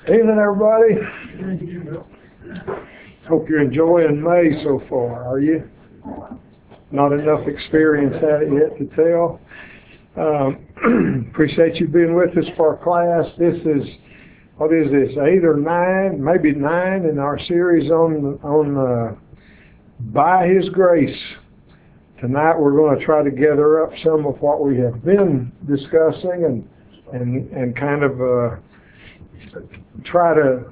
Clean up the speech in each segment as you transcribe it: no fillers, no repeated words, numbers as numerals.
Evening, everybody. Hope you're enjoying May so far, are you? Not enough experience at it yet to tell. Appreciate you being with us for our class. This is, what is this, 8 or 9, maybe 9 in our series on By His Grace. Tonight we're going to try to gather up some of what we have been discussing and kind of try to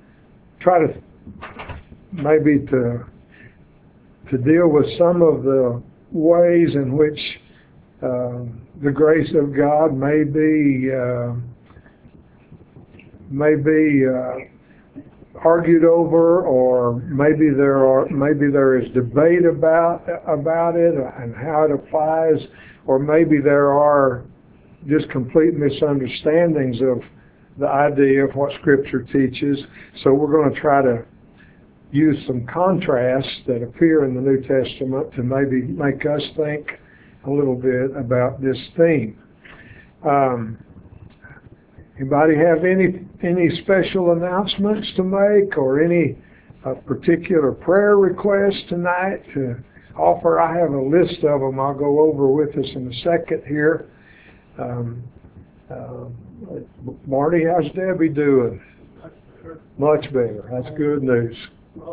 maybe to deal with some of the ways in which the grace of God may be argued over, or maybe there is debate about it and how it applies, or maybe there are just complete misunderstandings of the idea of what Scripture teaches. So we're going to try to use some contrasts that appear in the New Testament to maybe make us think a little bit about this theme. Anybody have any special announcements to make, or any particular prayer requests tonight to offer? I have a list of them I'll go over with us in a second here. Marty, how's Debbie doing? Much better. That's good news.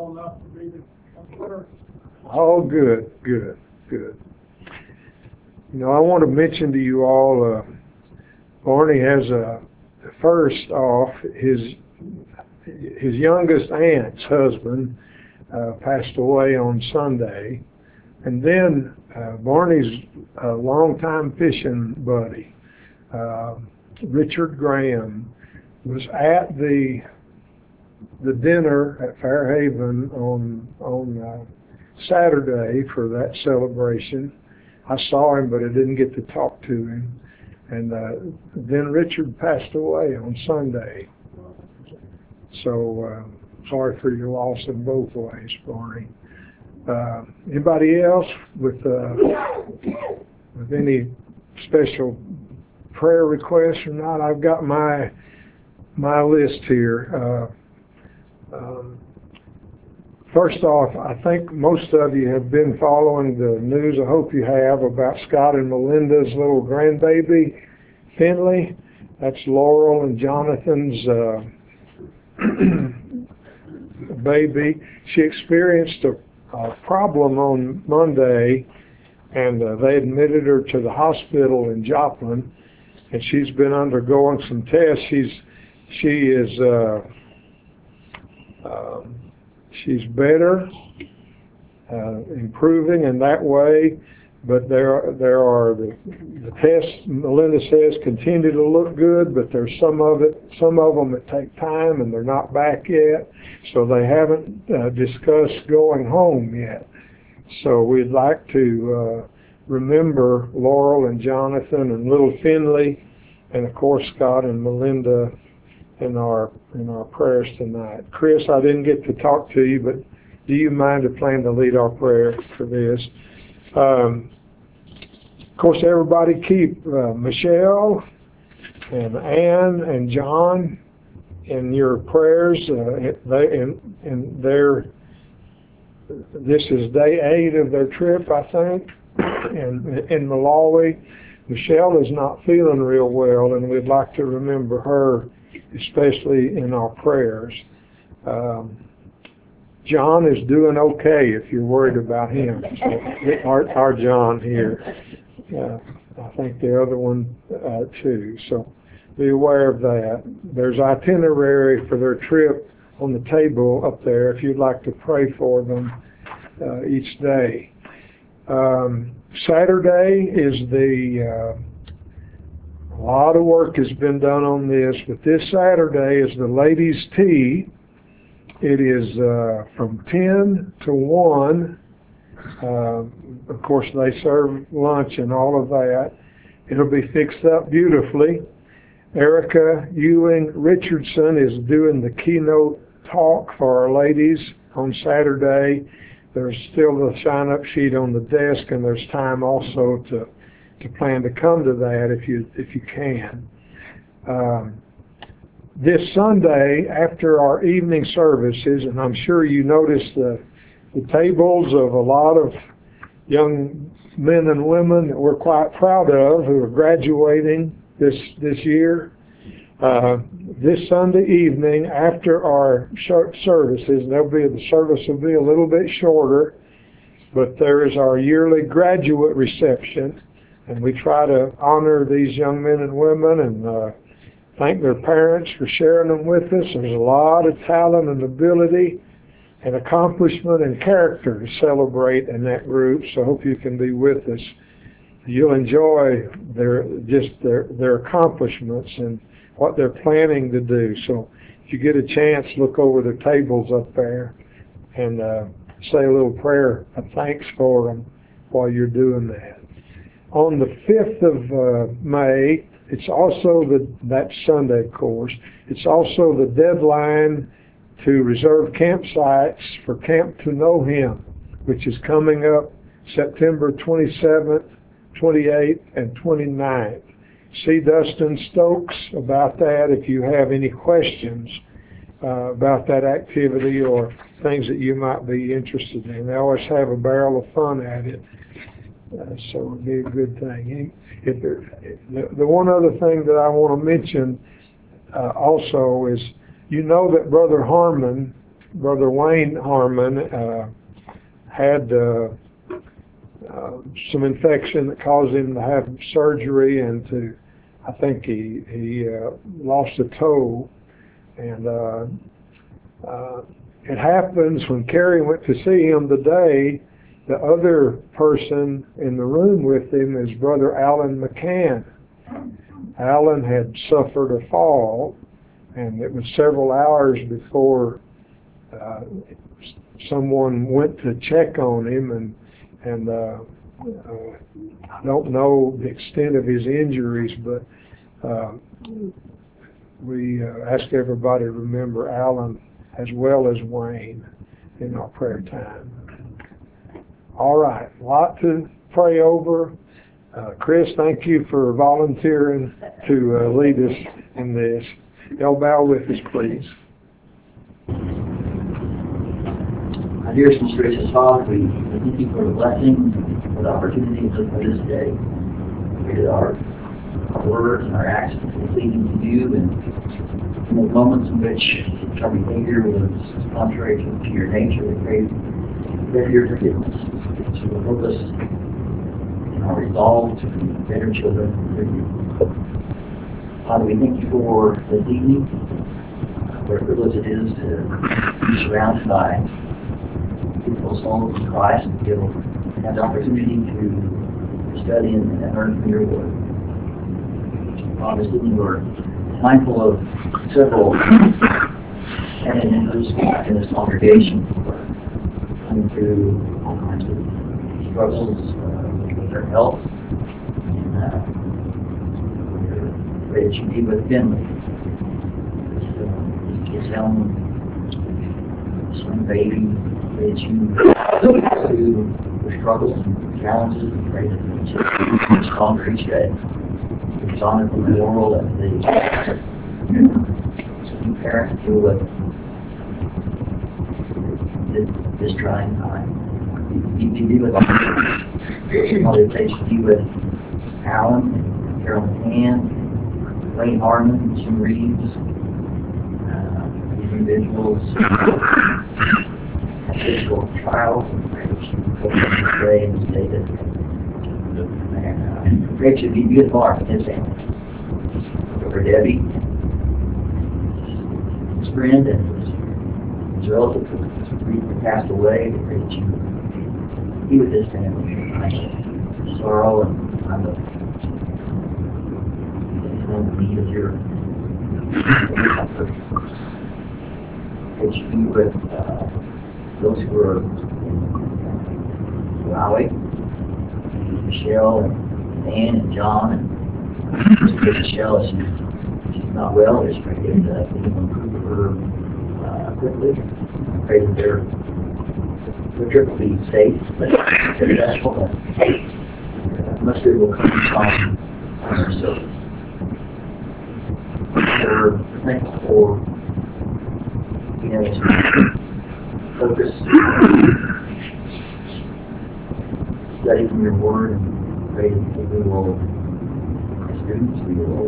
Oh, good. You know, I want to mention to you all, Barney has first off, his youngest aunt's husband passed away on Sunday, and then Barney's longtime fishing buddy, Richard Graham, was at the dinner at Fairhaven on Saturday for that celebration. I saw him, but I didn't get to talk to him. And then Richard passed away on Sunday. So sorry for your loss in both ways, Barney. Anybody else with any special prayer requests or not? I've got my list here. First off, I think most of you have been following the news, I hope you have, about Scott and Melinda's little grandbaby, Finley. That's Laurel and Jonathan's baby. She experienced a problem on Monday, and they admitted her to the hospital in Joplin, and she's been undergoing some tests. She's better, improving in that way, but there are the tests, Melinda says, continue to look good, but there's some of them that take time, and they're not back yet, so they haven't discussed going home yet. So we'd like to remember Laurel and Jonathan and little Finley, and of course Scott and Melinda in our prayers tonight. Chris, I didn't get to talk to you, but do you mind to plan to lead our prayer for this? Of course, everybody keep Michelle and Ann and John in your prayers. This is day 8 of their trip, I think, in Malawi. Michelle is not feeling real well, and we'd like to remember her, especially in our prayers. John is doing okay if you're worried about him. So, our John here. I think the other one too. So be aware of that. There's itinerary for their trip on the table up there if you'd like to pray for them each day. Saturday is a lot of work has been done on this, but this Saturday is the ladies' tea. It is from 10 to 1. Of course, they serve lunch and all of that. It'll be fixed up beautifully. Erica Ewing Richardson is doing the keynote talk for our ladies on Saturday. There's still the sign-up sheet on the desk, and there's time also to plan to come to that if you can. this Sunday, after our evening services, and I'm sure you noticed the tables of a lot of young men and women that we're quite proud of who are graduating this year. This Sunday evening, after our services, the service will be a little bit shorter, but there is our yearly graduate reception, and we try to honor these young men and women and thank their parents for sharing them with us. There's a lot of talent and ability and accomplishment and character to celebrate in that group, so I hope you can be with us. You'll enjoy their accomplishments and what they're planning to do. So if you get a chance, look over the tables up there and say a little prayer of thanks for them while you're doing that. On the 5th of May, it's also that Sunday, of course, it's also the deadline to reserve campsites for Camp to Know Him, which is coming up September 27th, 28th, and 29th. See Dustin Stokes about that if you have any questions about that activity or things that you might be interested in. They always have a barrel of fun at it, so it would be a good thing. The one other thing that I want to mention also is, you know that Brother Wayne Harmon, had some infection that caused him to have surgery and I think he lost a toe. And it happens when Carrie went to see him today, the other person in the room with him is Brother Alan McCann. Alan had suffered a fall, and it was several hours before someone went to check on him, and I don't know the extent of his injuries, but we ask everybody to remember Alan as well as Wayne in our prayer time. All right, a lot to pray over. Chris, thank you for volunteering to lead us in this. Y'all bow with us, please. Our dearest and gracious Father, we thank you for the blessing, for the opportunity for this day. We pray that our words and our actions be pleasing to you, and in the moments in which our behavior was contrary to your nature, we pray for your forgiveness. So will help us in our resolve to be better children for you. Father, we thank you for this evening. What a privilege it is to be surrounded by beautiful souls in Christ and to be able to have the opportunity to study and learn from your word. Father, this evening we're mindful of several family members in this congregation who are coming through all kinds of struggles with their health. And pray that you be with Finley, his young baby. Pray that you through the struggles and challenges, and pray that he is stronger each day. He's honored from the world and the parent deal with this trying time. Be with Father, pray that you be with Alan and Carol McCann, Wayne Harmon, Jim Reeves, these individuals have physical trials, and pray that you put them this way and say that pray that you be with Mark and his family. For Debbie, his friend, and his relative who passed away, pray that you be with his family in times of sorrow and time of need of your comfort. Pray that you be with those who are in Malawi, Michelle and Dan and John, and Michelle, as she's not well, just pray that you improve her quickly. Pray that their trip will be safe, but successful, and much good will come from her. So, for thankful for being able to focus, study from your word, and pray that we will, as students, we will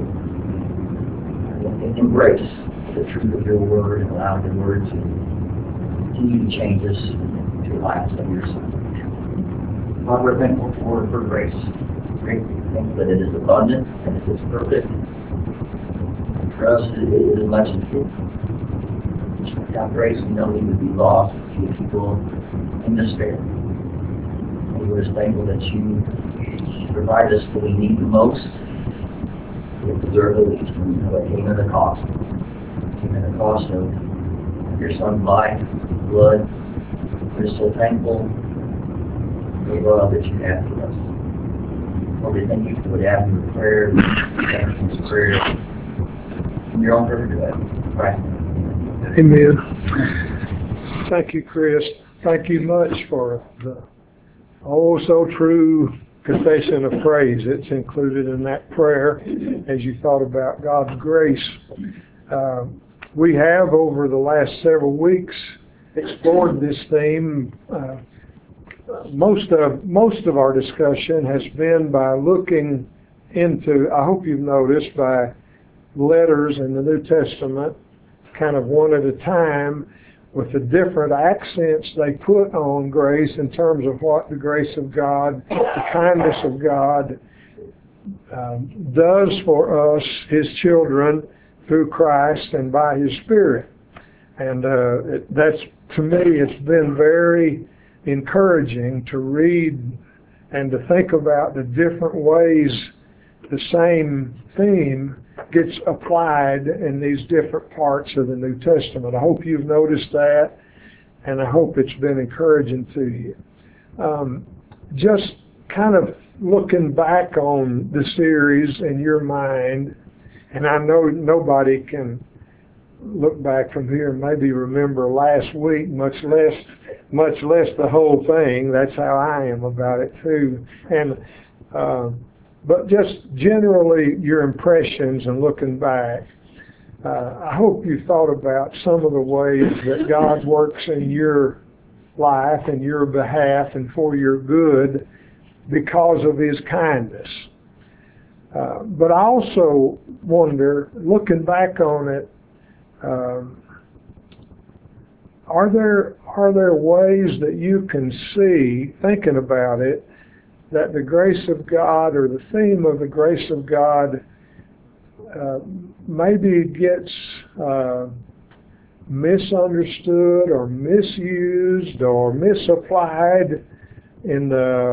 embrace the truth of your word and allow your word to continue to change us to the likeness of your Son. God, we're thankful for grace. Grateful that it is abundant and it is perfect. And for us, it is much improved. Without grace, we know we would be lost, be people in despair. And we're just thankful that you provide us what we need the most. We deserve the least. And we know it came at a cost. It came at a cost of your Son's life, blood. We're so thankful for the love that you have for us. Lord, we thank you for the avenue of prayer, the prayer in your own perfect way. Right. Amen. Thank you, Chris. Thank you much for the oh so true confession of praise. It's included in that prayer as you thought about God's grace. We have, over the last several weeks, explored this theme. Most of our discussion has been by looking into, I hope you've noticed, by letters in the New Testament, kind of one at a time, with the different accents they put on grace in terms of what the grace of God, the kindness of God does for us, His children, through Christ and by His Spirit. And that's, to me, it's been very encouraging to read and to think about the different ways the same theme gets applied in these different parts of the New Testament. I hope you've noticed that, and I hope it's been encouraging to you. Just kind of looking back on the series in your mind, and I know nobody can look back from here and maybe remember last week, much less the whole thing. That's how I am about it too. And but just generally your impressions and looking back. I hope you thought about some of the ways that God works in your life, in your behalf, and for your good because of His kindness. But I also wonder, looking back on it, are there ways that you can see, thinking about it, that the grace of God, or the theme of the grace of God, maybe gets misunderstood or misused or misapplied in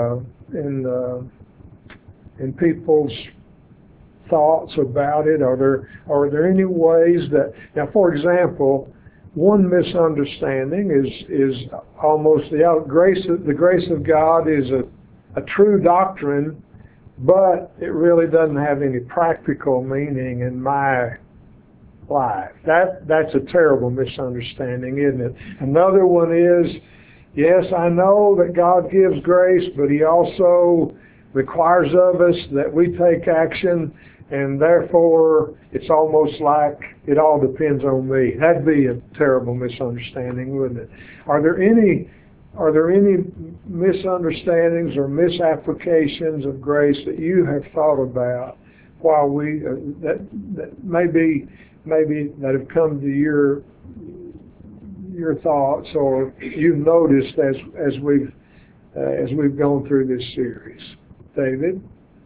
people's thoughts about it? Are there any ways that, now, for example, one misunderstanding is almost the grace of God is a true doctrine, but it really doesn't have any practical meaning in my life. That's a terrible misunderstanding, isn't it? Another one is, yes, I know that God gives grace, but He also requires of us that we take action, and therefore it's almost like it all depends on me. That'd be a terrible misunderstanding, wouldn't it? Are there any misunderstandings or misapplications of grace that you have thought about while we that maybe that have come to your thoughts, or you've noticed as we've gone through this series? David?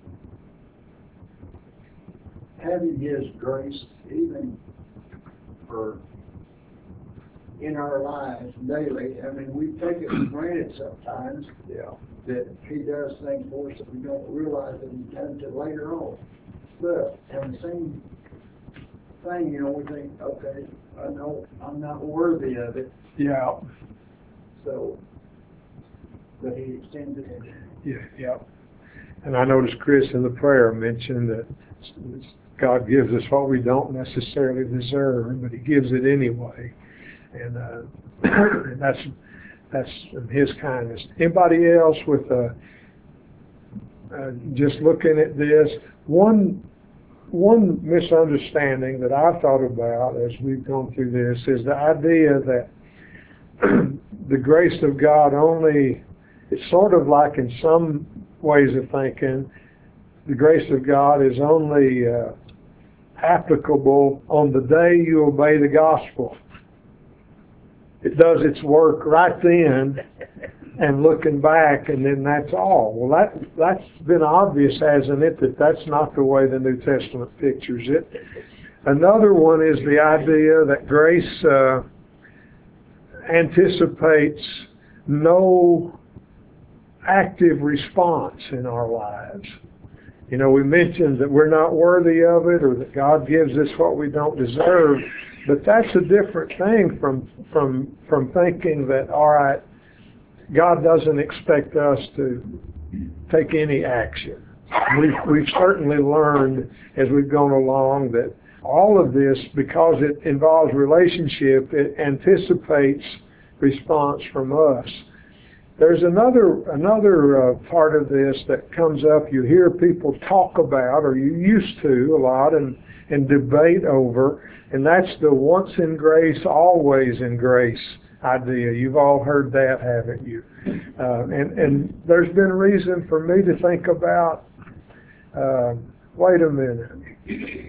Having His grace, even in our lives daily, I mean, we take it for granted sometimes. Yeah. That He does things for us that we don't realize that He's done until later on. But in the same thing, we think, okay, I know I'm not worthy of it. Yeah. So, but He extends it. Yeah. And I noticed Chris in the prayer mentioned that God gives us what we don't necessarily deserve, but He gives it anyway. And that's His kindness. Anybody else with just looking at this? One one misunderstanding that I thought about as we've gone through this is the idea that the grace of God only, it's sort of like in some ways of thinking, the grace of God is only applicable on the day you obey the gospel. It does its work right then, and looking back, and then that's all. Well, that's been obvious, hasn't it, that that's not the way the New Testament pictures it. Another one is the idea that grace anticipates no active response in our lives. You know, we mentioned that we're not worthy of it, or that God gives us what we don't deserve, but that's a different thing from thinking that, all right, God doesn't expect us to take any action. We've certainly learned as we've gone along that all of this, because it involves relationship, it anticipates response from us. There's another part of this that comes up. You hear people talk about, or you used to a lot, and debate over, and that's the once in grace, always in grace idea. You've all heard that, haven't you? And there's been reason for me to think about, wait a minute,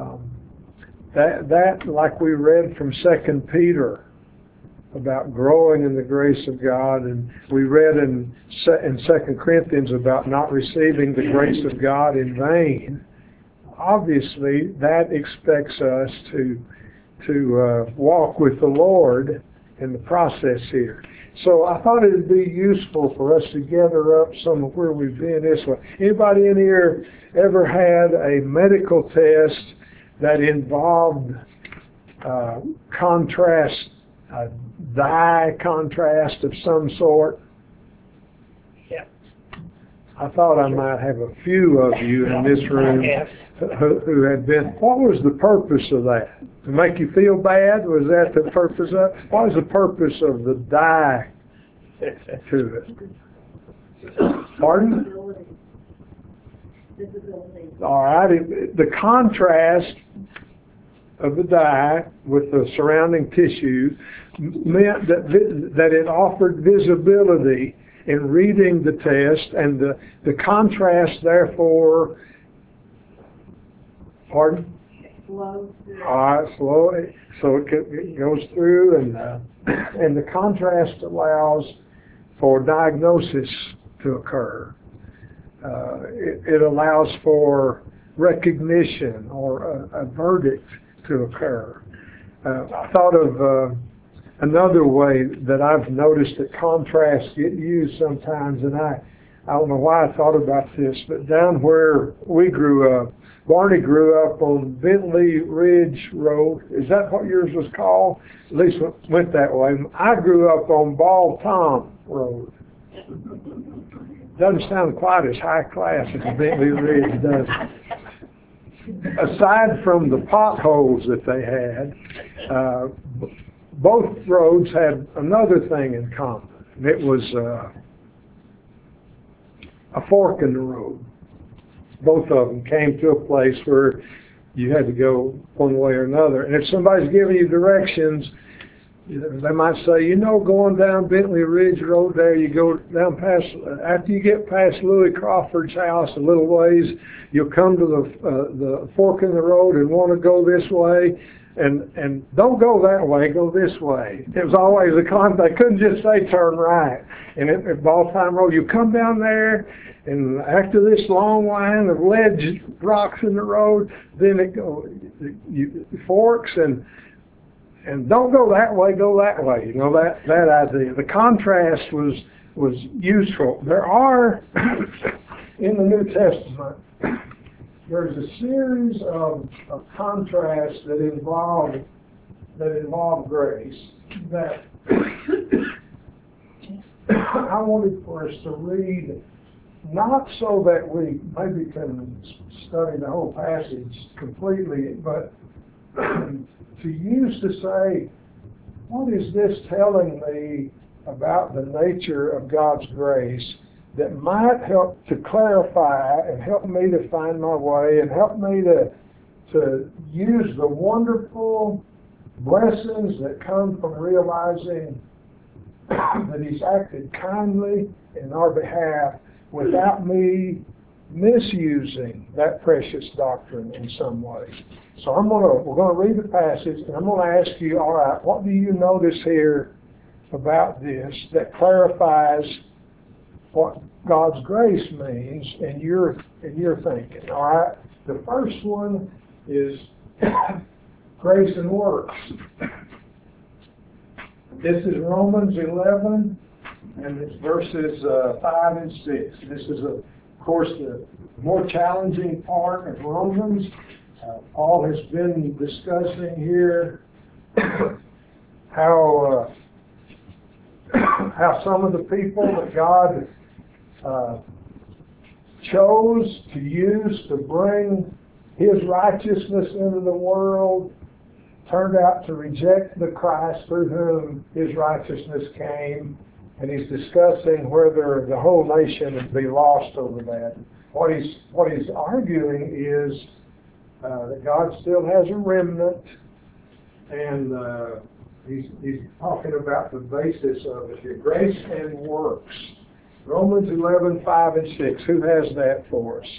that like we read from 2 Peter about growing in the grace of God, and we read in 2 Corinthians about not receiving the grace of God in vain. Obviously, that expects us to walk with the Lord in the process here. So I thought it would be useful for us to gather up some of where we've been this way. Anybody in here ever had a medical test that involved dye contrast of some sort? Yeah. I thought I might have a few of you in this room who had been. What was the purpose of that? To make you feel bad? Was that the purpose of it? What was the purpose of the dye to it? Pardon? All right. The contrast of the dye with the surrounding tissue meant that it offered visibility in reading the test, and the contrast therefore, pardon? Flows through. All right, slowly, so it goes through, and the contrast allows for diagnosis to occur. It allows for recognition or a verdict to occur. I thought of another way that I've noticed that contrasts get used sometimes, and I don't know why I thought about this, but down where we grew up, Barney grew up on Bentley Ridge Road. Is that what yours was called? At least it went that way. I grew up on Ball Tom Road. Doesn't sound quite as high class as Bentley Ridge does. Aside from the potholes that they had, both roads had another thing in common. It was a fork in the road. Both of them came to a place where you had to go one way or another. And if somebody's giving you directions, they might say, you know, going down Bentley Ridge Road there, you go down past, after you get past Louis Crawford's house a little ways, you'll come to the fork in the road and want to go this way. And don't go that way, go this way. It was always a they couldn't just say turn right. And at Ball Time Road, you come down there, and after this long line of ledge rocks in the road, then it forks, and don't go that way, go that way. You know, that idea. The contrast was useful. There are, in the New Testament, there's a series of contrasts that involve grace that I wanted for us to read, not so that we maybe can study the whole passage completely, but to use to say, what is this telling me about the nature of God's grace that might help to clarify and help me to find my way and help me to to use the wonderful blessings that come from realizing that He's acted kindly in our behalf without me misusing that precious doctrine in some way. So we're gonna read the passage, and I'm gonna ask you, all right, what do you notice here about this that clarifies what God's grace means in your thinking? All right. The first one is grace and works. This is Romans 11, and it's verses 5 and 6. This is, of course, the more challenging part of Romans. Paul has been discussing here how some of the people that God chose to use to bring His righteousness into the world turned out to reject the Christ through whom His righteousness came, and he's discussing whether the whole nation would be lost over that. What he's arguing is that God still has a remnant, and he's talking about the basis of it here, grace and works. Romans 11, 5 and 6. Who has that for us?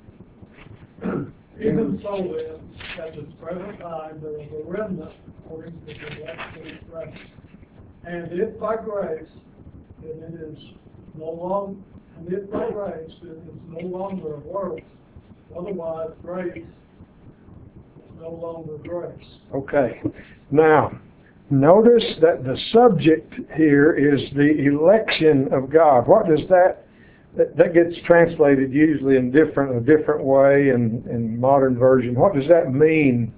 Even so then, at this present time, there is a remnant according to the election of grace. And if by grace, then it is no longer, and if by grace, then it is no longer of works. Otherwise, grace is no longer grace. Okay. Now, notice that the subject here is the election of God. What does that gets translated usually in a different way in modern version. What does that mean?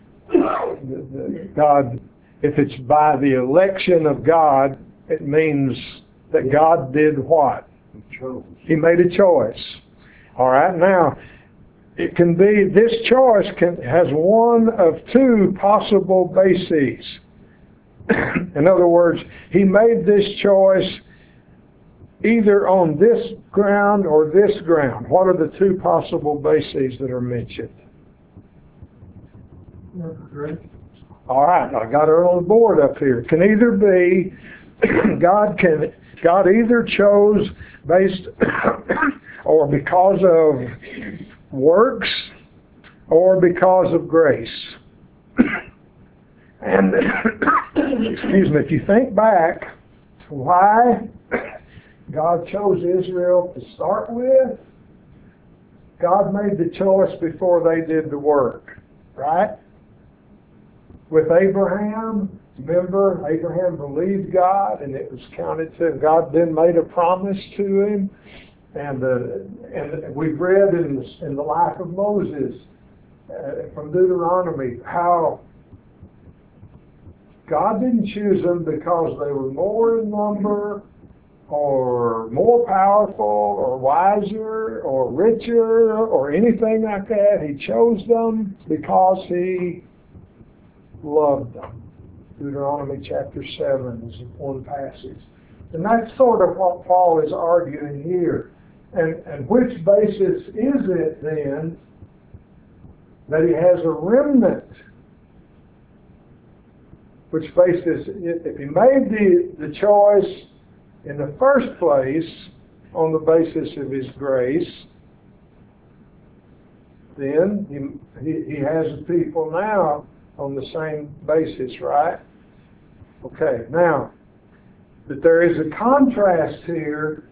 God, if it's by the election of God, it means that God did what? He made a choice. All right. Now, it can be, this choice has one of two possible bases. In other words, He made this choice either on this ground or this ground. What are the two possible bases that are mentioned? All right, I got it on the board up here. It can either be God either chose based or because of works or because of grace. And excuse me, if you think back to why God chose Israel to start with, God made the choice before they did the work, right? With Abraham, remember, Abraham believed God and it was counted to him. God then made a promise to him, and we've read in the life of Moses from Deuteronomy how God didn't choose them because they were more in number or more powerful or wiser or richer or anything like that. He chose them because He loved them. Deuteronomy chapter 7 is one passage. And that's sort of what Paul is arguing here. And which basis is it then that He has a remnant? Which basis, if He made the choice in the first place on the basis of His grace, then he has the people now on the same basis, right? Okay, now, that there is a contrast here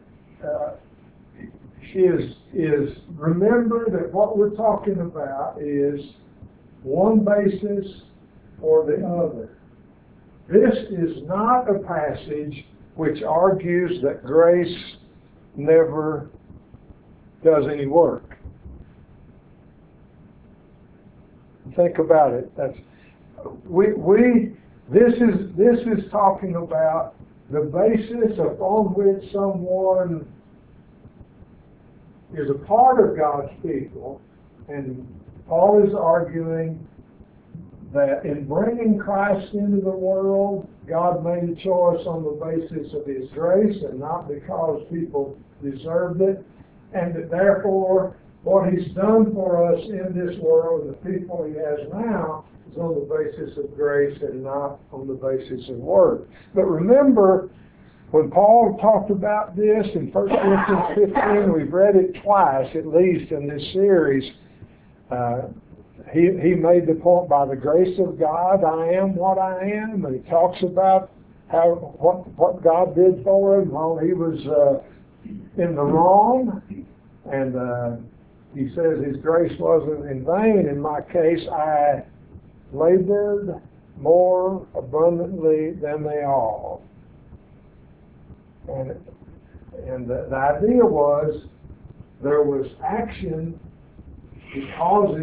is remember that what we're talking about is one basis or the other. This is not a passage which argues that grace never does any work. Think about it. This is talking about the basis upon which someone is a part of God's people, and Paul is arguing that in bringing Christ into the world, God made a choice on the basis of His grace and not because people deserved it, and that therefore what he's done for us in this world, the people he has now, is on the basis of grace and not on the basis of work. But remember, when Paul talked about this in 1 Corinthians 15, we've read it twice at least in this series. He made the point, by the grace of God, I am what I am, and he talks about what God did for him while he was in the wrong, and he says his grace wasn't in vain. In my case, I labored more abundantly than they all. And the idea was there was action because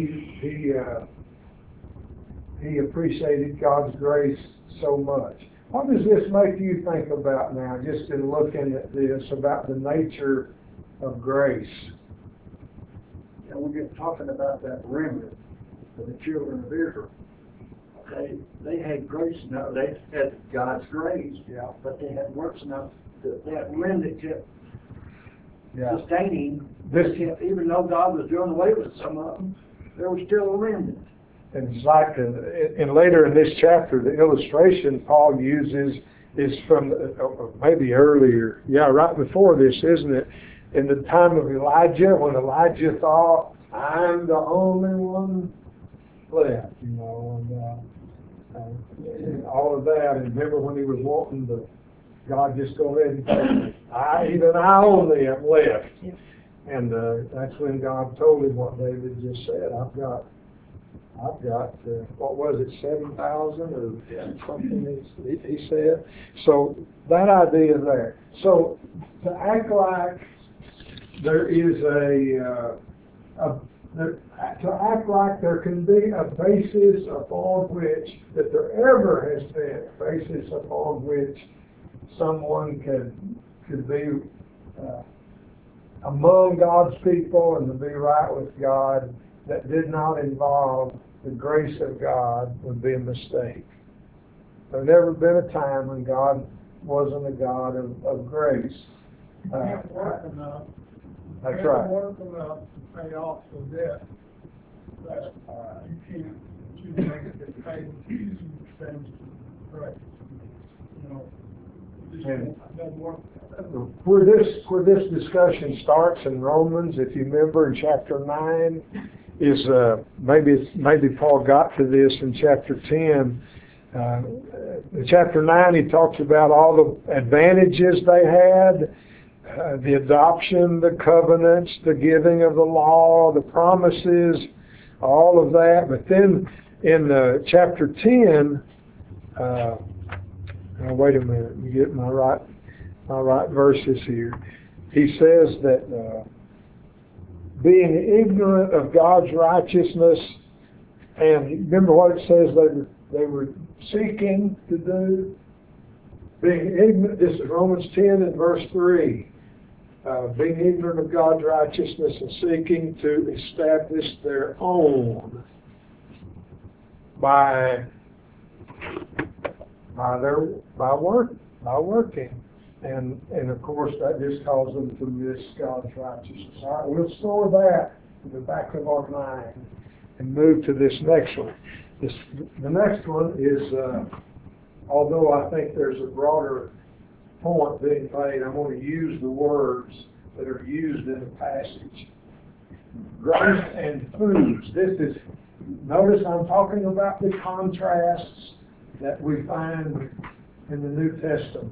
he appreciated God's grace so much. What does this make you think about now, just in looking at this, about the nature of grace? And we get talking about that remnant of the children of Israel. They had grace enough, they had God's grace, but they had works enough that remnant kept sustaining. Even though God was doing away with some of them, there was still a remnant. And it's like, and later in this chapter, the illustration Paul uses is from maybe earlier, right before this, isn't it? In the time of Elijah, when Elijah thought, I'm the only one left, and all of that. And remember when he was wanting God just go ahead and say, I only am left. And that's when God told him what David just said. I've got what was it, 7,000 or something he said. So that idea there. So to act like there is to act like there can be a basis upon which, that there ever has been a basis upon which someone could be among God's people and to be right with God, that did not involve the grace of God, would be a mistake. There's never been a time when God wasn't a God of grace. You can't work enough. That's You right. can't work enough to pay off the debt that you can't make it pay expense right. It doesn't work. Where this discussion starts in Romans, if you remember in chapter 9, is maybe Paul got to this in chapter 10. In chapter 9, he talks about all the advantages they had, the adoption, the covenants, the giving of the law, the promises, all of that. But then in chapter 10, now wait a minute, let me get my right verses here. He says that being ignorant of God's righteousness, and remember what it says they were seeking to do? Being ignorant, this is Romans 10 and verse 3. Being ignorant of God's righteousness and seeking to establish their own by working. And of course that just causes them to miss God's righteousness. All right, we'll store that in the back of our mind and move to this next one. The next one is, although I think there's a broader point being made, I'm going to use the words that are used in the passage. Grace and foods. Notice I'm talking about the contrasts that we find in the New Testament.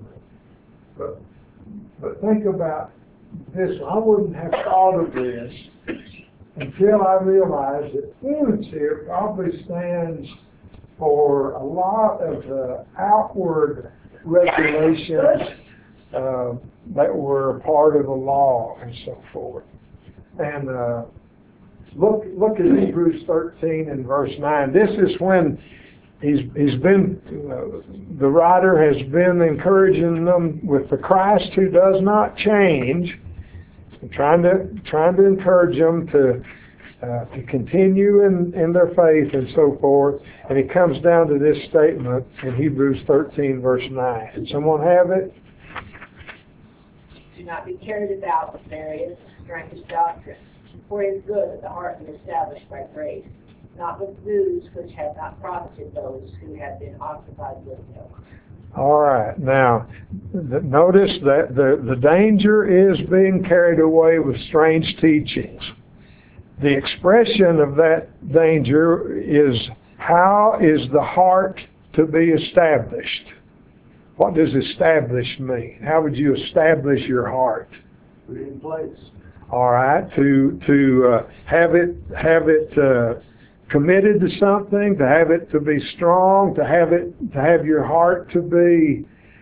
But think about this. I wouldn't have thought of this until I realized that foods here probably stands for a lot of outward regulations that were part of the law and so forth. And look at Hebrews 13 and verse 9. This is when he's been, the writer has been encouraging them with the Christ who does not change, and trying to encourage them to continue in their faith and so forth. And he comes down to this statement in Hebrews 13 verse 9. Did someone have it? Do not be carried about with various strange doctrines, For it is good that the heart be established by grace, not with foods which have not profited those who have been occupied with milk. All right. Now, notice that the danger is being carried away with strange teachings. The expression of that danger is, how is the heart to be established? What does establish mean? How would you establish your heart? Put it in place. All right, to have it committed to something, to have it to be strong, to have your heart to be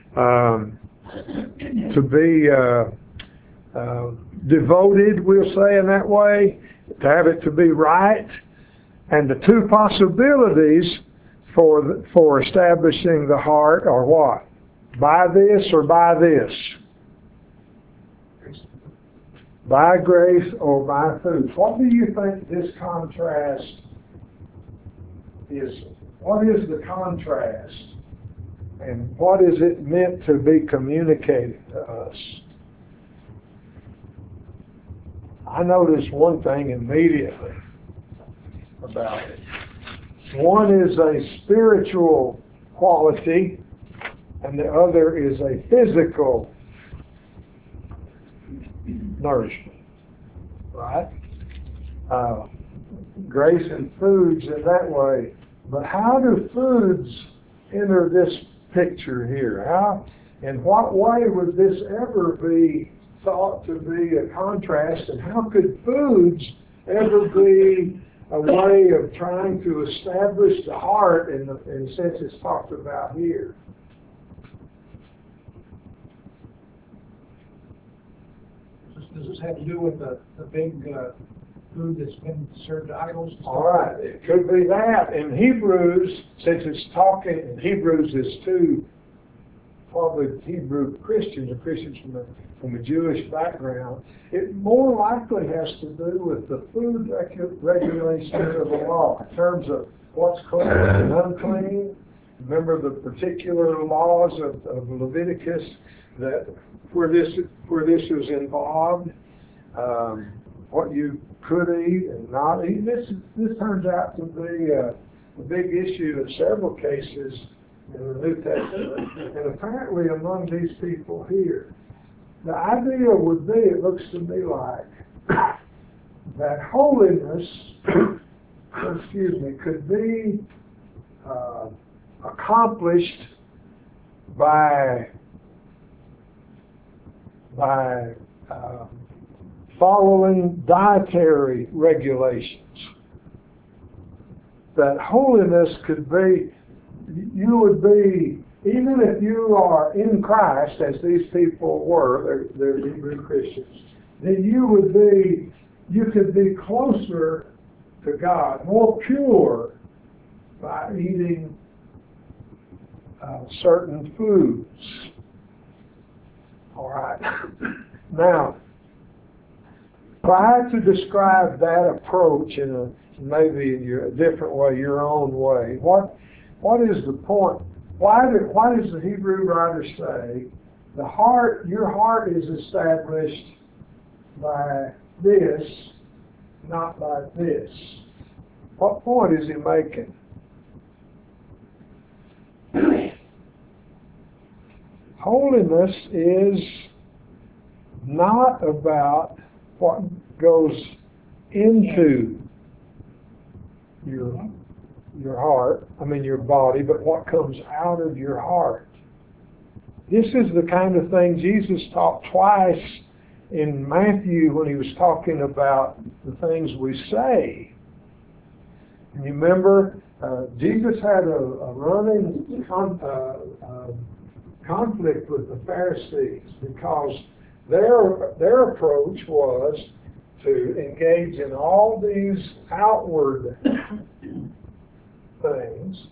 devoted, we'll say in that way, to have it to be right. And the two possibilities for establishing the heart are what? By this or by this? By grace or by food. What do you think this contrast is? What is the contrast? And what is it meant to be communicated to us? I noticed one thing immediately about it. One is a spiritual quality, and the other is a physical nourishment, right? Grace and foods in that way. But how do foods enter this picture here? How, in what way would this ever be thought to be a contrast, and how could foods ever be a way of trying to establish the heart in the sense it's talked about here? Does this have to do with the big food that's been served to idols? All right, it could be that. In Hebrews, since it's talking, in Hebrews is two probably Hebrew Christians, or Christians from a Jewish background, it more likely has to do with the food regulations of the law in terms of what's clean and unclean. Remember the particular laws of Leviticus that where this was involved, what you could eat and not eat. This turns out to be a big issue in several cases in the New Testament, and apparently among these people here. The idea would be, it looks to me like, that holiness, could be accomplished by following dietary regulations. That holiness could be, you would be, even if you are in Christ, as these people were, they're Hebrew Christians, then you could be closer to God, more pure by eating certain foods. All right. Now, try to describe that approach in maybe a different way, your own way. What is the point? Why does the Hebrew writer say your heart is established by this, not by this? What point is he making? Holiness is not about what goes into your heart, your body, but what comes out of your heart. This is the kind of thing Jesus taught twice in Matthew when he was talking about the things we say. And you remember, Jesus had a running conflict with the Pharisees because their approach was to engage in all these outward things,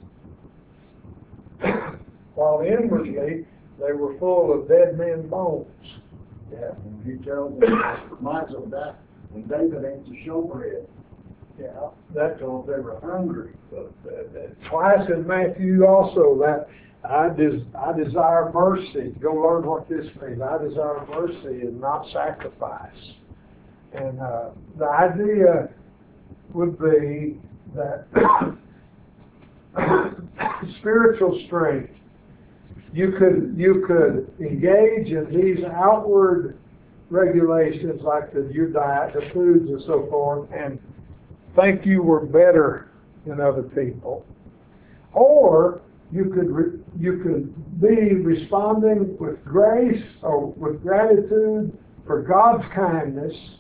while inwardly they were full of dead men's bones. Yeah, and he tells them, reminds them of that when David ate the showbread. Yeah, that's because they were hungry. But twice in Matthew also, that I desire mercy. Go learn what this means. I desire mercy and not sacrifice. And the idea would be that spiritual strength, you could engage in these outward regulations like your diet, the foods and so forth, and think you were better than other people. Or you could be responding with grace or with gratitude for God's kindness,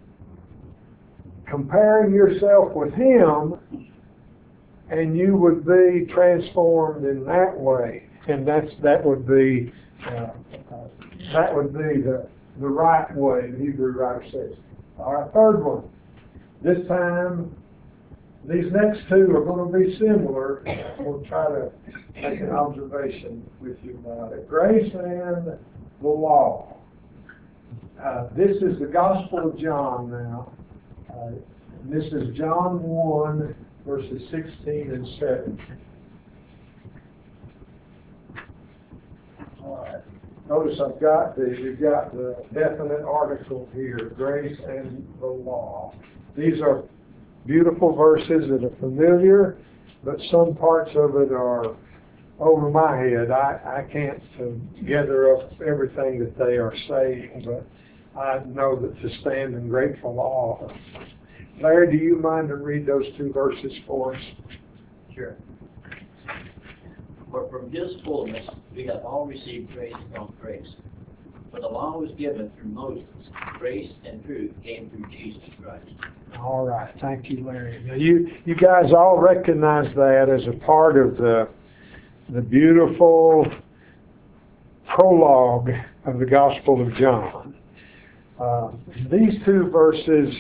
comparing yourself with Him, and you would be transformed in that way. And that would be the right way, the Hebrew writer says. All right, third one. This time, these next two are going to be similar. We'll try to make an observation with you about it. Grace and the law. This is the Gospel of John now. This is John 1, verses 16 and 17. All right. Notice you've got the definite article here, grace and the law. These are beautiful verses that are familiar, but some parts of it are over my head. I can't gather up everything that they are saying, but I know that to stand in grateful awe. Larry, do you mind to read those two verses for us? Sure. For from His fullness we have all received grace upon grace. For the law was given through Moses. Grace and truth came through Jesus Christ. All right. Thank you, Larry. Now you guys all recognize that as a part of the beautiful prologue of the Gospel of John. These two verses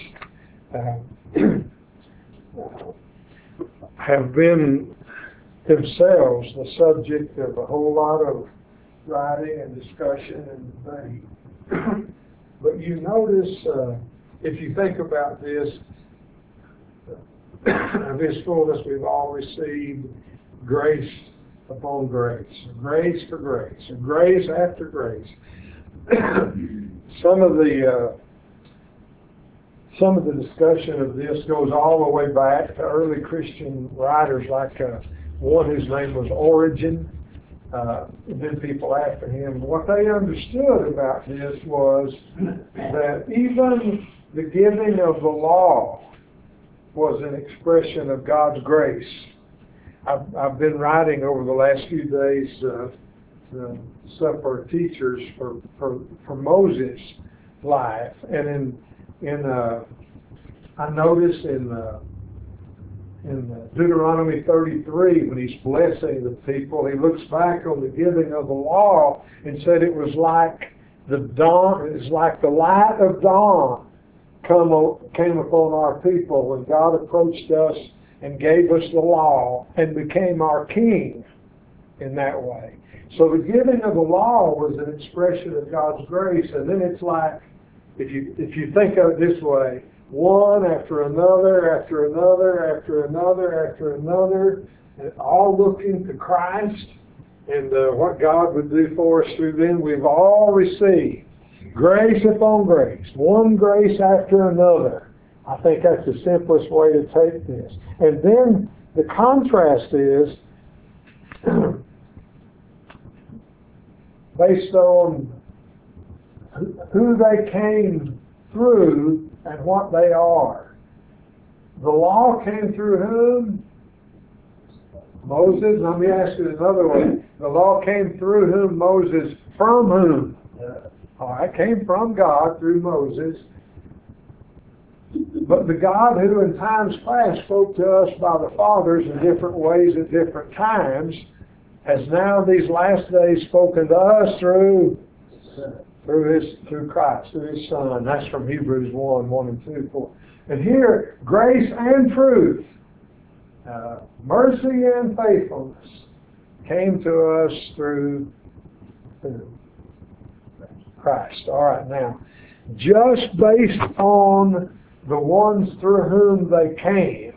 have been themselves the subject of a whole lot of writing and discussion and debate. But you notice, if you think about this, of His fullness we've all received grace upon grace, grace for grace, and grace after grace. Some of the discussion of this goes all the way back to early Christian writers like one whose name was Origen, and then people after him. What they understood about this was that even the giving of the law was an expression of God's grace. I've been writing over the last few days stuff for teachers for Moses' life, and I noticed in Deuteronomy 33, when he's blessing the people, he looks back on the giving of the law and said it was like the dawn, it's like the light of dawn came upon our people when God approached us and gave us the law and became our king in that way. So the giving of the law was an expression of God's grace, and then it's like, if you think of it this way, one after another, after another, after another, after another, and all looking to Christ and what God would do for us through them. We've all received grace upon grace, one grace after another. I think that's the simplest way to take this. And then the contrast is based on who they came through and what they are. The law came through whom? Moses. Let me ask it another way. The law came through whom? Moses. From whom? All right, came from God through Moses. But the God who in times past spoke to us by the fathers in different ways at different times has now these last days spoken to us through Christ, through His Son. That's from Hebrews 1 and 2, 4. And here, grace and truth, mercy and faithfulness came to us through Christ. All right, now, just based on the ones through whom they came,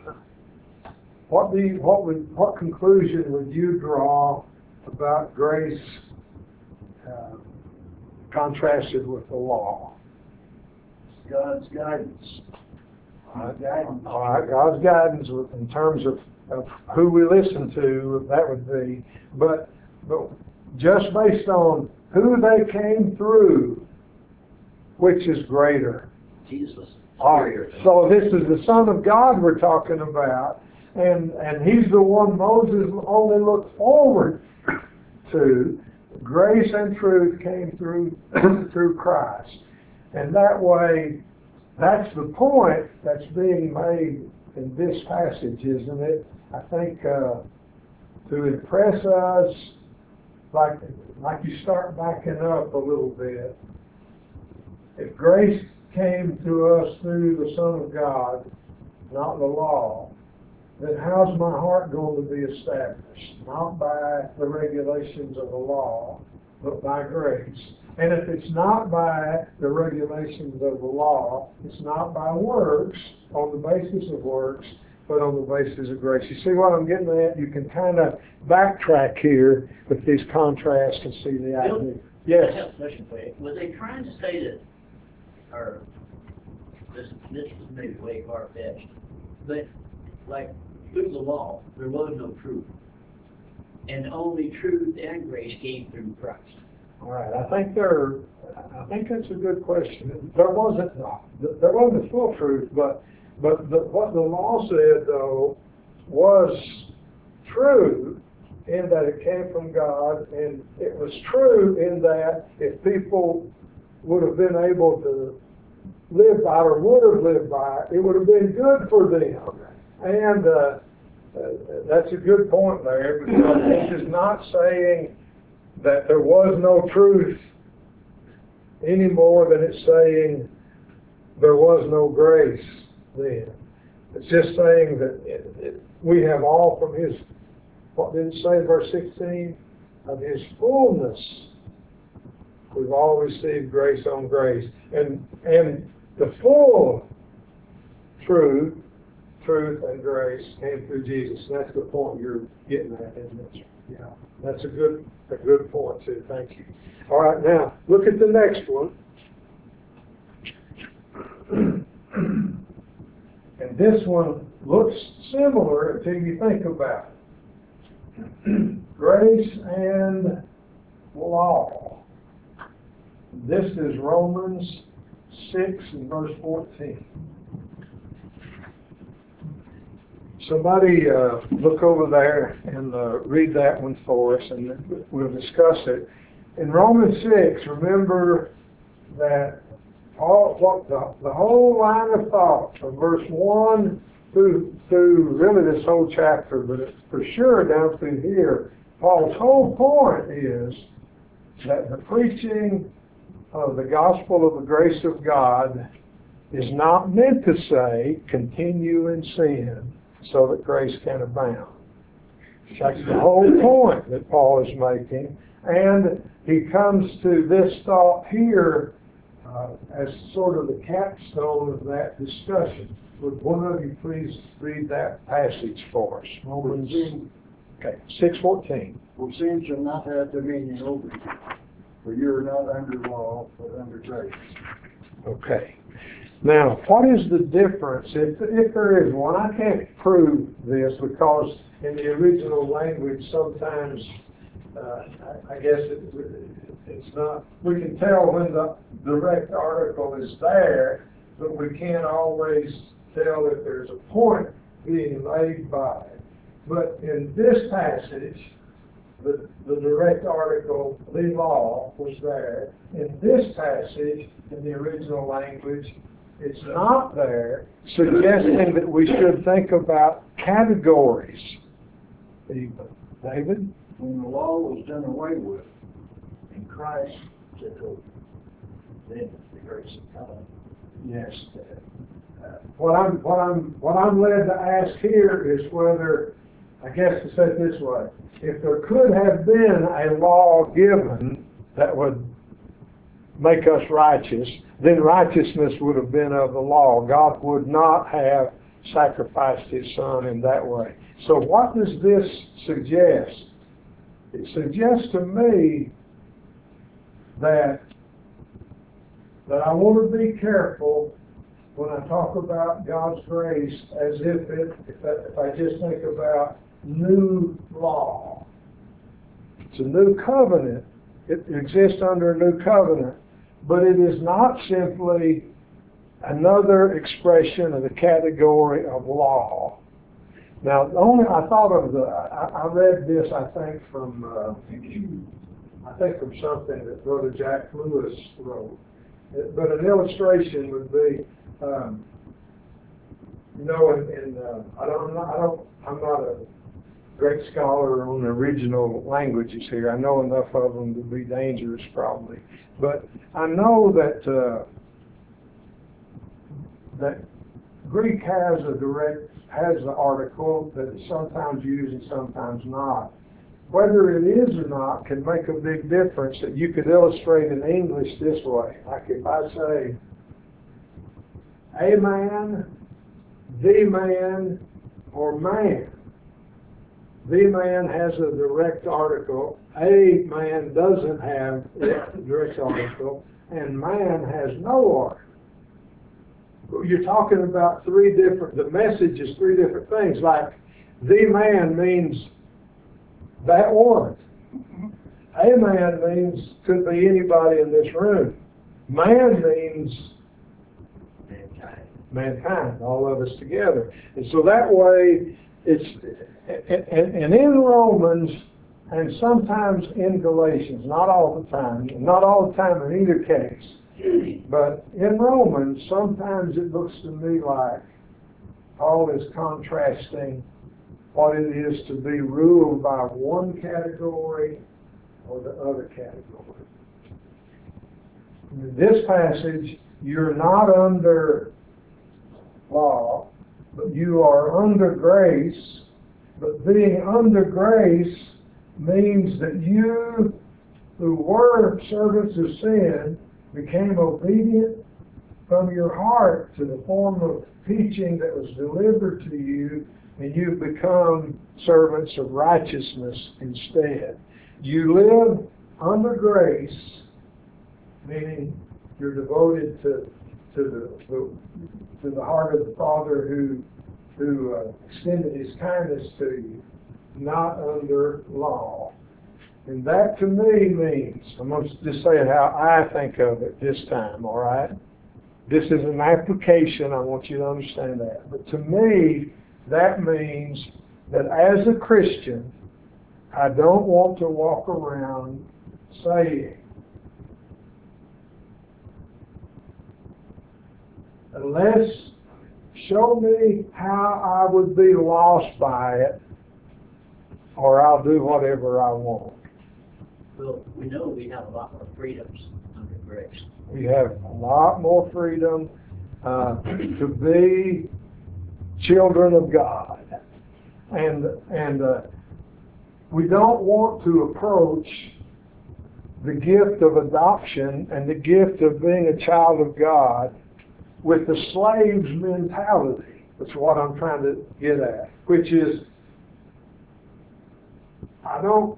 what conclusion would you draw about grace contrasted with the law? God's guidance. Guidance. All right, God's guidance in terms of who we listen to, that would be, but just based on who they came through, which is greater? Jesus was All superior. right, so this is the Son of God we're talking about, and he's the one Moses only looked forward to. Grace and truth came through through Christ, and that way, that's the point that's being made in this passage, isn't it? I think to impress us, like you start backing up a little bit. If grace came to us through the Son of God, not the law, then how's my heart going to be established? Not by the regulations of the law, but by grace. And if it's not by the regulations of the law, it's not by works, on the basis of works, but on the basis of grace. You see what I'm getting at? You can kind of backtrack here with these contrasts and see the idea. I have Yes. a question for you. Was they trying to say that, or this is maybe way far-fetched, but like through the law, there was no truth. And only truth and grace came through Christ. All right. I think that's a good question. There wasn't full truth, but what the law said though was true in that it came from God, and it was true in that if people would have been able to live by it or would have lived by it, it would have been good for them. And that's a good point there, because this is not saying that there was no truth any more than it's saying there was no grace then. It's just saying that we have all from his, what did it say in verse 16? Of his fullness, we've all received grace on grace. And the full truth and grace came through Jesus. And that's the point you're getting at, isn't it? Yeah. That's a good point too. Thank you. All right, now look at the next one. And this one looks similar until you think about it. Grace and law. This is Romans 6 and verse 14. Somebody look over there and read that one for us, and we'll discuss it. In Romans 6, remember that the whole line of thought from verse 1 through really this whole chapter, but for sure down through here, Paul's whole point is that the preaching of the gospel of the grace of God is not meant to say, continue in sin so that grace can abound. That's the whole point that Paul is making. And he comes to this thought here as sort of the capstone of that discussion. Would one of you please read that passage for us? Romans 6:14. For sin shall not have dominion over you, for you are not under law, but under grace. Okay. Now, what is the difference, if there is one? I can't prove this because in the original language sometimes, I guess it's not, we can tell when the direct article is there, but we can't always tell if there's a point being made by it. But in this passage, the direct article, the law, was there. In this passage, in the original language, it's not there, suggesting that we should think about categories. David? When the law was done away with, and Christ took over, then the grace of God. Yes. What I'm led to ask here is whether, I guess to say it this way, if there could have been a law given that would make us righteous, then righteousness would have been of the law. God would not have sacrificed his son in that way. So what does this suggest? It suggests to me that But I want to be careful when I talk about God's grace as if I just think about new law. It's a new covenant. It exists under a new covenant, but it is not simply another expression of the category of law. Now, I read this, I think from something that Brother Jack Lewis wrote. But an illustration would be, I'm not a great scholar on original languages here. I know enough of them to be dangerous, probably. But I know that Greek has the article that is sometimes used and sometimes not. Whether it is or not can make a big difference. That you could illustrate in English this way. Like if I say, a man, the man, or man. The man has a direct article. A man doesn't have a direct article. And man has no article. You're talking about the message is three different things. Like, the man means that one. A man could be anybody in this room. Man means mankind, all of us together. And so that way, and in Romans, and sometimes in Galatians, not all the time in either case, but in Romans, sometimes it looks to me like Paul is contrasting what it is to be ruled by one category or the other category. In this passage, you're not under law, but you are under grace. But being under grace means that you, who were servants of sin, became obedient from your heart to the form of teaching that was delivered to you, and you've become servants of righteousness instead. You live under grace, meaning you're devoted to the heart of the Father who extended His kindness to you, not under law. And that to me means, I'm going to just say how I think of it this time, all right? This is an application, I want you to understand that. But to me, that means that as a Christian, I don't want to walk around saying, unless show me how I would be lost by it, or I'll do whatever I want. Well, we know we have a lot more freedoms under grace. We have a lot more freedom to be children of God. And we don't want to approach the gift of adoption and the gift of being a child of God with the slave's mentality. That's what I'm trying to get at, which is, I don't,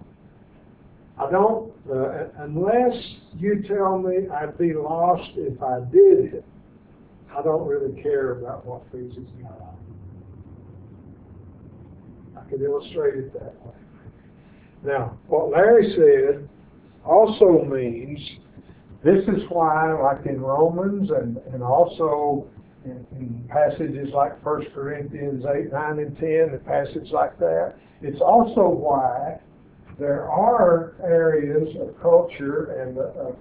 unless you tell me I'd be lost if I did it, I don't really care about what pleases God. I could illustrate it that way. Now, what Larry said also means, this is why, like in Romans and also in passages like 1 Corinthians 8, 9, and 10, a passage like that, it's also why there are areas of culture and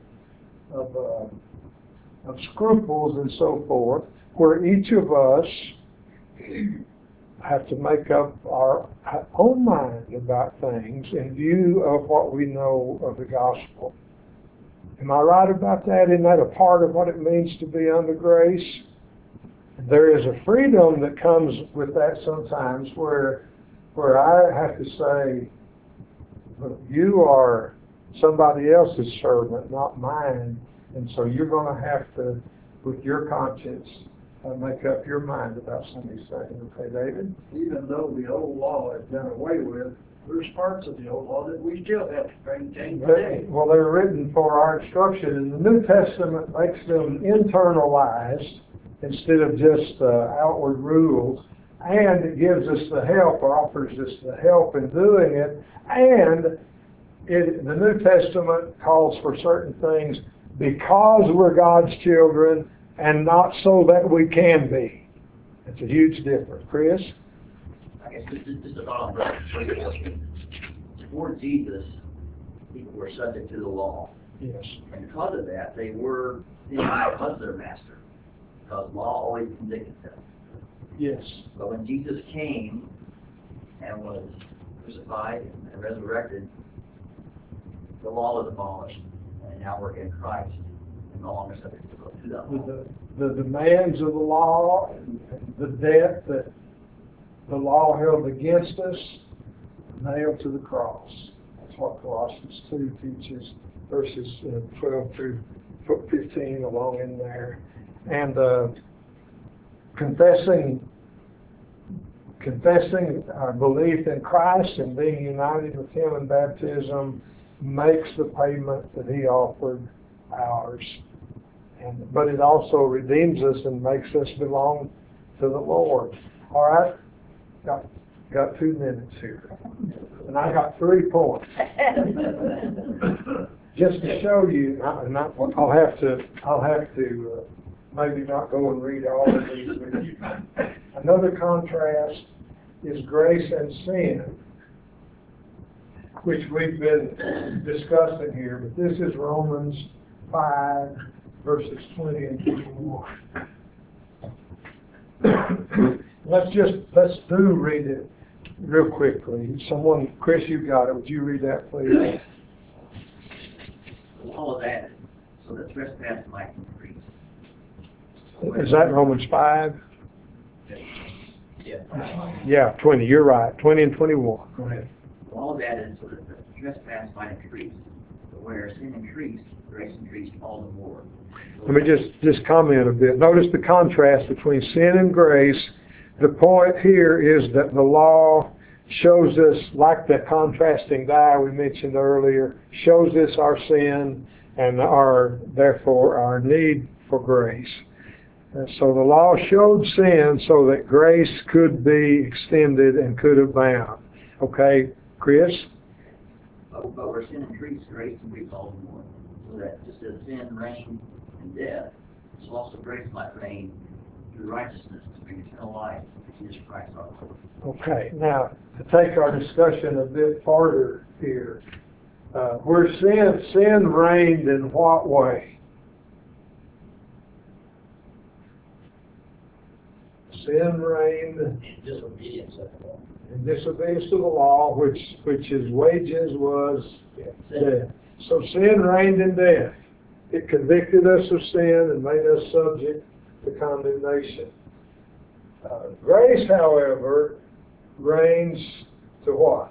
of scruples and so forth where each of us have to make up our own mind about things in view of what we know of the gospel. Am I right about that? Isn't that a part of what it means to be under grace? There is a freedom that comes with that sometimes where I have to say, you are somebody else's servant, not mine, and so you're going to have to, with your conscience, make up your mind about some of these things. Okay, David? Even though the old law is done away with, there's parts of the old law that we still have to maintain today. Well, they're written for our instruction, and the New Testament makes them internalized instead of just outward rules, and it gives us the help, or offers us the help in doing it, and the New Testament calls for certain things because we're God's children and not so that we can be. It's a huge difference. Chris? I guess just a thought on verse 24. Before Jesus, people were subject to the law. Yes. And because of that, they were because of their master. Because law always convicted them. Yes. But when Jesus came and was crucified and resurrected, the law was abolished. And now we're in Christ and no longer subject to that law. The demands of the law, the debt that the law held against us, nailed to the cross. That's what Colossians 2 teaches, verses 12 through 15 along in there. And confessing our belief in Christ and being united with Him in baptism makes the payment that He offered ours. But it also redeems us and makes us belong to the Lord. All right? Got 2 minutes here. And I got 3 points. Just to show you, I'll have to maybe not go and read all of these with you. Another contrast is grace and sin, which we've been discussing here, but this is Romans 5, verses 20 and 21. Let's do read it real quickly. Someone, Chris, you got it. Would you read that, please? The law was added so that trespass might increase. Is that Romans 5? Yeah. Yeah, 20. You're right. 20 and 21. Go ahead. The law was added so that the trespass might increase. But where sin increased, grace increased all the more. Let me just comment a bit. Notice the contrast between sin and grace. The point here is that the law shows us, like the contrasting die we mentioned earlier, shows us our sin and therefore our need for grace. And so the law showed sin so that grace could be extended and could abound. Okay, Chris? But where sin increased, grace increased all the more. So that just as sin reigned in death, so also grace might reign through righteousness to bring eternal life to Jesus Christ our Lord. Okay, now to take our discussion a bit farther here, where sin reigned in what way? Sin reigned In disobedience of the law. in disobedience to the law, which his wages was death. So sin reigned in death. It convicted us of sin and made us subject to condemnation. Grace, however, reigns to what?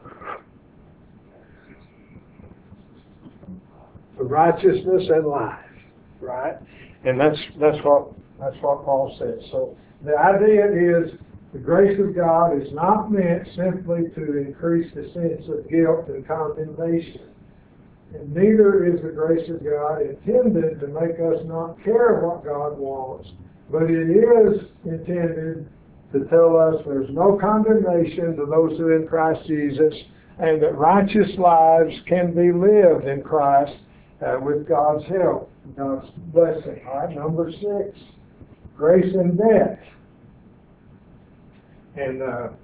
To righteousness and life, right? And that's what Paul says. So the idea is the grace of God is not meant simply to increase the sense of guilt and condemnation. And neither is the grace of God intended to make us not care what God wants, but it is intended to tell us there's no condemnation to those who are in Christ Jesus, and that righteous lives can be lived in Christ with God's help, God's blessing. All right, number 6, grace and death. And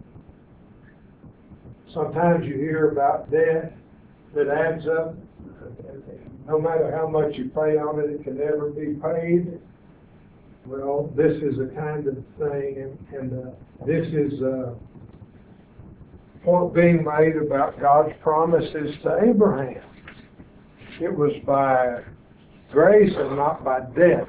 sometimes you hear about debt that adds up. No matter how much you pay on it, it can never be paid. Well, this is a kind of thing, and this is a point being made about God's promises to Abraham. It was by grace and not by debt.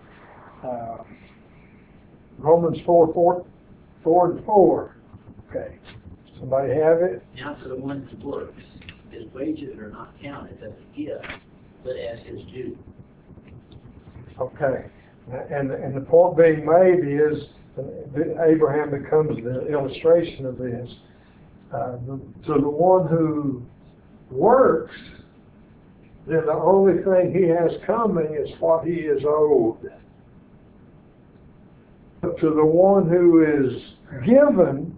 Romans 4 and 4. Okay. Somebody have it? Now for the one who works, his wages are not counted as a gift, but as his due. Okay. And the point being made is Abraham becomes the illustration of this. To the one who works, then the only thing he has coming is what he is owed. But to the one who is given,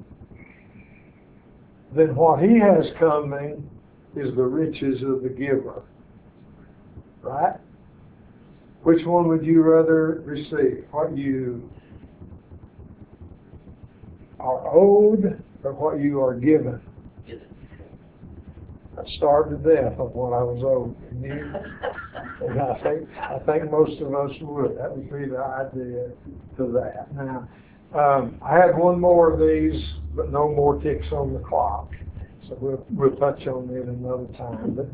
then what he has coming is the riches of the giver. Right? Which one would you rather receive? What you are owed or what you are given? I starved to death of what I was owed. And I think most of us would. That would be the idea to that. Now, I had one more of these, but no more ticks on the clock. So we'll touch on it another time. But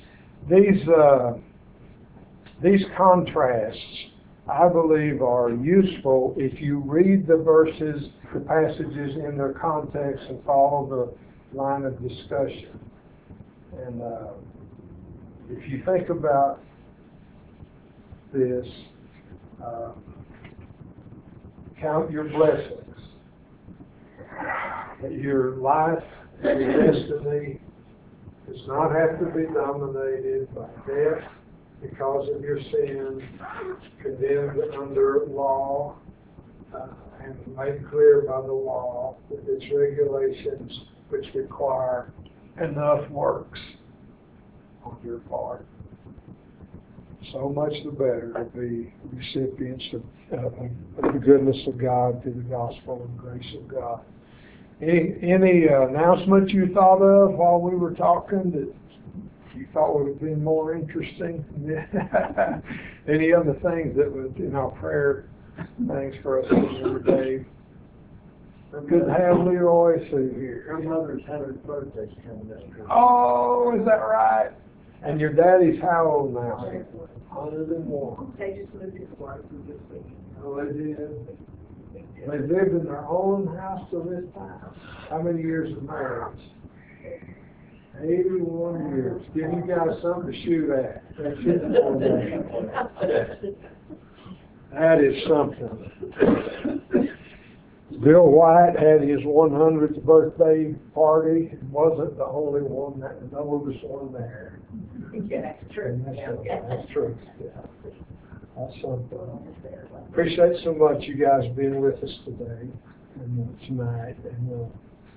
these contrasts, I believe, are useful if you read the verses, the passages in their context and follow the line of discussion. And if you think about this, count your blessings. That your life, your destiny does not have to be dominated by death because of your sin, condemned under law, and made clear by the law with its regulations which require enough works on your part. So much the better to be recipients of the goodness of God through the gospel and grace of God. Any announcements you thought of while we were talking that you thought would have been more interesting? Any other things that would in our prayer things for us today? Good to have Leroy through here. Her mother's 100th birthday's coming up. Oh, is that right? And your daddy's how old now? 101. They just moved it. Oh, they did. They lived in their own house till this time. How many years of marriage? 81 years. Give you guys something to shoot at. That's it. That is something. Bill White had his 100th birthday party. He wasn't the only one, the oldest one there. Yeah, that's true. That's true. Yeah. That's something. Appreciate so much you guys being with us today and tonight. And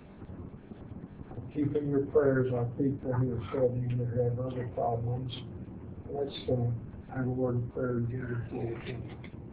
keep in your prayers our people who are struggling or have other problems. Let's have a word of prayer together before we can.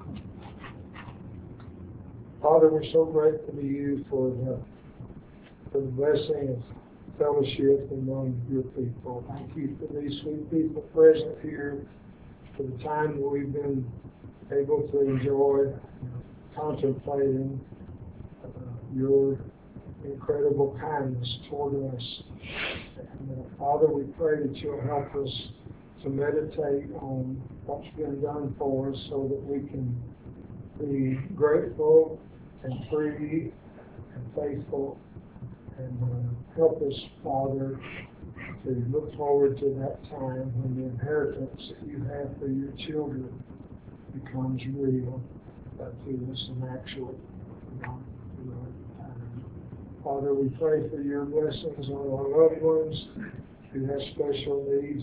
Father, we're so grateful to you for the blessing of fellowship among your people. Thank you for these sweet people present here, for the time that we've been able to enjoy contemplating your incredible kindness toward us. And Father, we pray that you'll help us to meditate on what's been done for us so that we can be grateful and free and faithful, and help us, Father, to look forward to that time when the inheritance that you have for your children becomes real to us and actual. Father, we pray for your blessings on our loved ones who have special needs,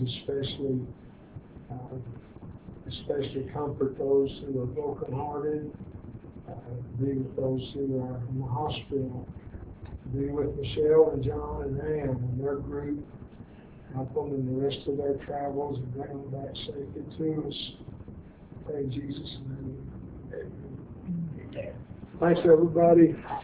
especially comfort those who are brokenhearted. Be with those who are in the hospital. Be with Michelle and John and Ann and their group. Help them in the rest of their travels and bring them back safely to us. Pray in Jesus' name. Amen. Thanks, everybody.